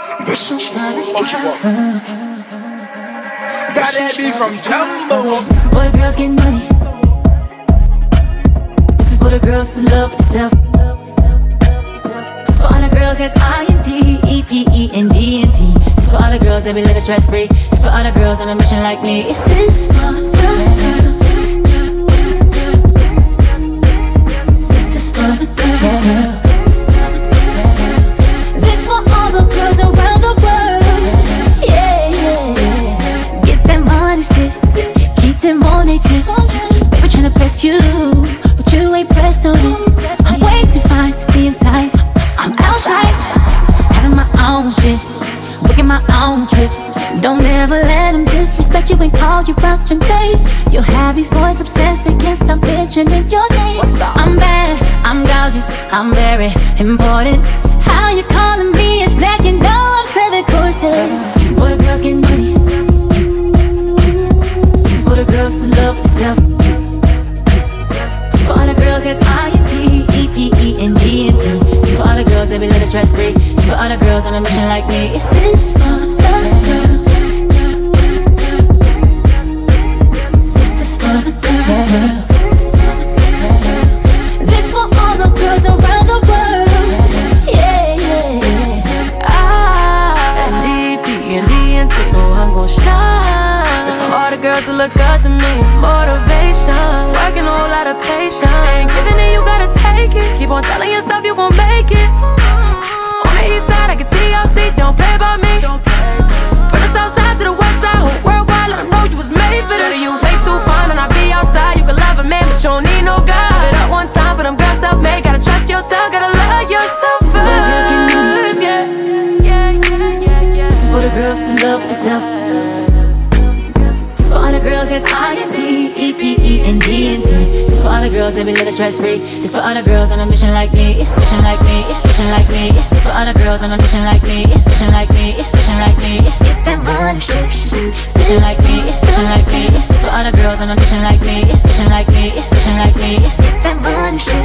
This is what I Got that beat from Jumbo. This is for the girls getting money. This is for the girls who love themselves. This is for all the girls that's INDEPENDNT. This is for all the girls that be living stress free. This is for all the girls on a mission like me. This is for the girls. This is for the girls. This for all the girls around the world. Yeah, yeah. Get that money, sis. Keep them on they tip. They be tryna press you, but you ain't pressed on it. I'm way too fine to be inside. I'm outside, having my own shit, booking my own trips. Don't ever let them disrespect you and call you out your name. You'll have these boys obsessed, they can't stop mentioning your name. I'm bad, I'm gorgeous, I'm very important. How you calling me a snack? You know I'm 7 courses. This is for the girls getting money. This is for the girls who love themselves. This is for all the girls that's INDEPENDNT. This is for all the girls that be living stress free. This is for all the girls on a mission like me. This is for the girls. This is for the girls. This for all the girls around the world. Yeah, yeah. INDEPENDNT, so I'm gon' shine. It's for all the girls who look up to me. Motivation, working a whole lot of patience. Ain't giving it, you gotta take it. Keep on telling yourself you gon' make it. On the east side, I can TLC, don't play by me. From the south side to the west side, whole worldwide, let them know you was made for this. Shorty, you way too fine, and I be outside. You can love a man, but you don't need no guy. Give it up one time for them girls self-made. Gotta trust yourself, gotta love yourself first. This is for the girls getting money. Yeah. This is for the girls who love themselves. This is for all the girls that's INDEPENDNT. This is for all the girls that be living stress free. This is for all the girls on a mission like me. Mission like me, mission like me. This is for all the girls on a mission like me. Mission like me, mission like me. Get that money, mission like me, mission like me. This is for all the girls on a mission like me. Mission like me, mission like me. Get that money.